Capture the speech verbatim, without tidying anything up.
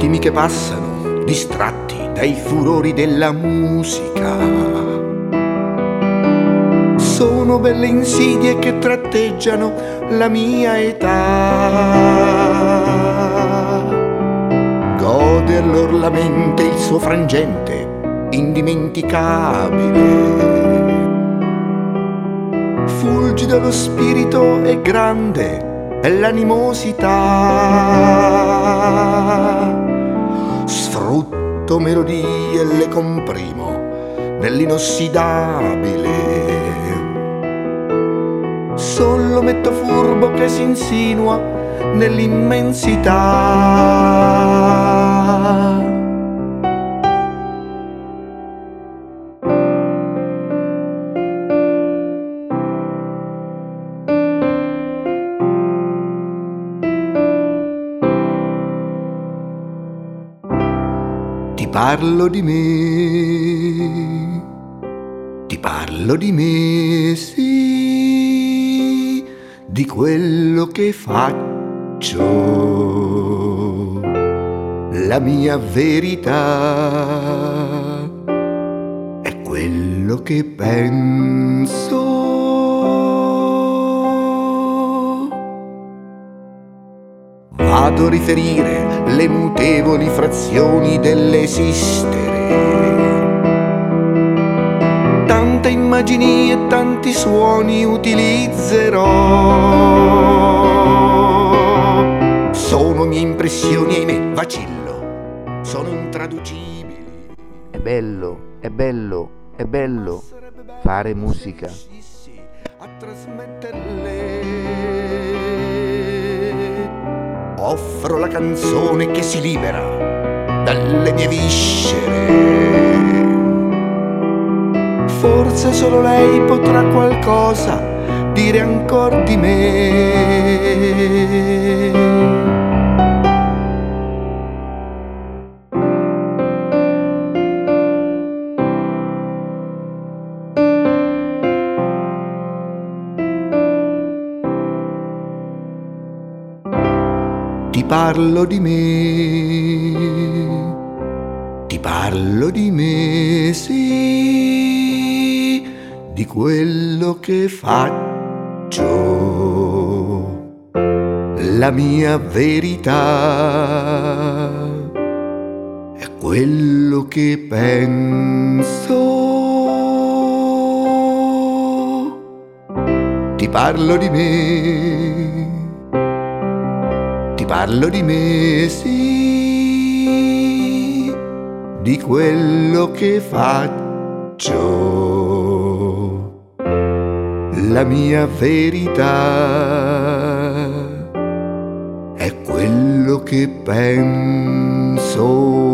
attimi che passano, distratti dai furori della musica. Sono belle insidie che tratteggiano la mia età. Goderlor la mente, il suo frangente indimenticabile. Fulgido lo spirito e grande è l'animosità. Sfrutto melodie e le comprimo nell'inossidabile. Solo metto furbo che si insinua nell'immensità. Ti parlo di me, ti parlo di me, sì, di quello che faccio, la mia verità è quello che penso. Vado a riferire le mutevoli frazioni dell'esistere. Tante immagini e tanti suoni utilizzerò. Sono mie impressioni, ahimè, vacillo, sono intraducibili. È bello, è bello, è bello fare musica. A trasmetterle. Offro la canzone che si libera dalle mie viscere. Forse solo lei potrà qualcosa dire ancor di me. Ti parlo di me, ti parlo di me, sì, di quello che faccio, la mia verità è quello che penso. Ti parlo di me, ti parlo di me, sì, di quello che faccio, la mia verità è quello che penso.